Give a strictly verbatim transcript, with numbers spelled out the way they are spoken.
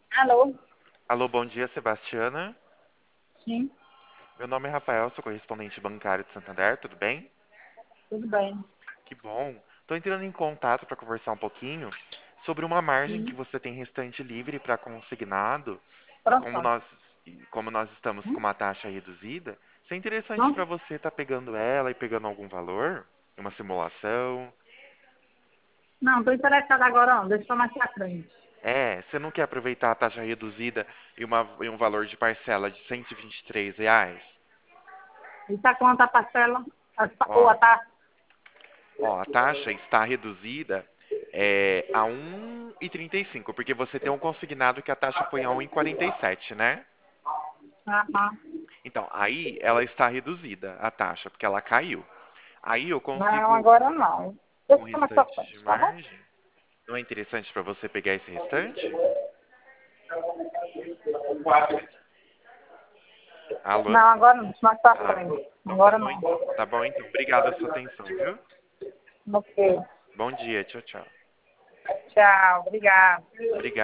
Alô? Alô, bom dia, Sebastiana. Sim, Meu nome é Rafael, sou correspondente bancário de Santander, tudo bem? tudo bem. Que bom. Estou entrando em contato para conversar um pouquinho sobre uma margem que Sim, você tem restante livre para consignado e como pronto. nós, e como nós estamos com Hum? uma taxa reduzida, se é interessante para Não, você estar pegando ela e pegando algum valor, uma simulação. não, estou interessada agora não, deixa eu mais pra frente. É, você não quer aproveitar a taxa reduzida e, uma, e um valor de parcela de cento e vinte e três reais? E tá quanto a parcela? As pa- Ou Ó, a taxa? Ó, a taxa está reduzida é, a um e trinta e cinco, porque você tem um consignado que a taxa foi a um e quarenta e sete, né? Ah, ah. Então, aí ela está reduzida, a taxa, porque ela caiu. Aí eu Não, consigo agora não. um Deixa eu mais pra restante de frente, tá bom? margem. Não é interessante para você pegar esse restante? Alô? Não, agora não, deixa mais pra Ah, frente. tá Agora bom, não. en- tá bom então. Obrigado a sua atenção, viu? Ok. Bom dia, tchau, tchau. Tchau, obrigada. Obrigado.